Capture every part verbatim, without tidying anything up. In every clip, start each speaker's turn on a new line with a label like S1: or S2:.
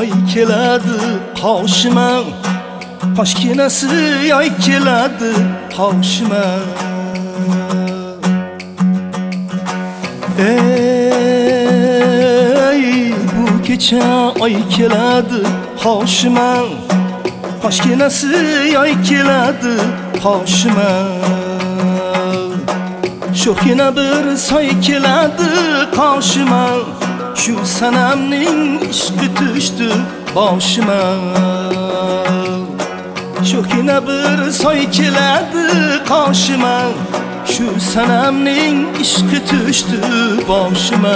S1: oy keladi qoshima, qoshginasi oy keladi qoshima. Ey bu kecha oy keladi qoshima, qoshginasi oy keladi qoshima. Sho'xgina bir soy keladi qoshima, shu sanamning ishqi tushdi boshima. Sho'xgina bir soy keladi qoshima, shu sanamning ishqi tushdi boshima.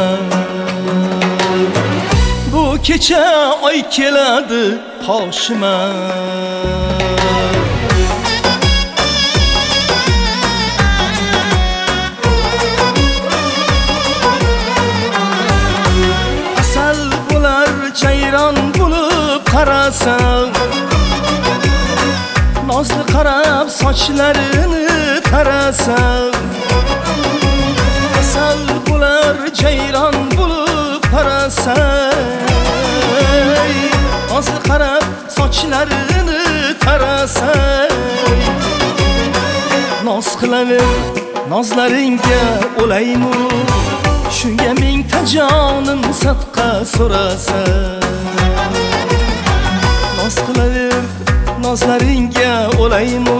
S1: Bu kecha oy keladi qoshima. Cayron bulup qarasam, nozli qarab sochlarini tarasam, asal bo'lar cayron bulup qarasam, nozli qarab sochlarini tarasam. Noz qilaver nozlaringga o'laymu, shunga mingta jonim sadqa so'rasa. Noz qilaver nozlaringga o'laymu,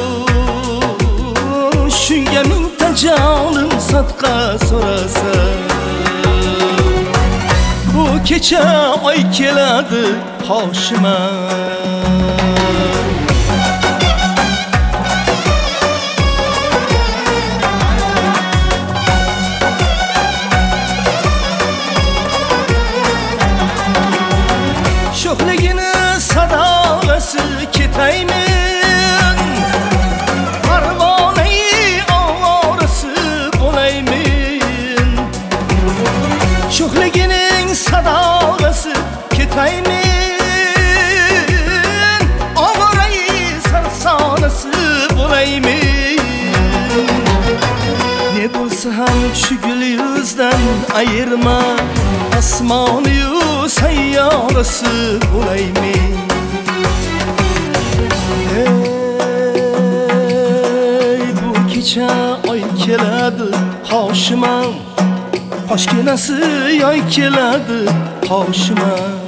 S1: shunga mingta jonim sadqa so'rasa. Bu kecha oy keladi qoshima. Sho'xligini sadolasi ketaymen, parvonai ovorasi bo'laymen. Sho'xligining sadolasi ketaymen, ovorai sarsonasi bo'laymen. Ne bo'lsa ham shu gul yuzdan ayirma, osmoni-yu sayyorasi bo'laymen. Ey bu kecha oy keladi qoshima, qoshginasi oy keladi qoshima.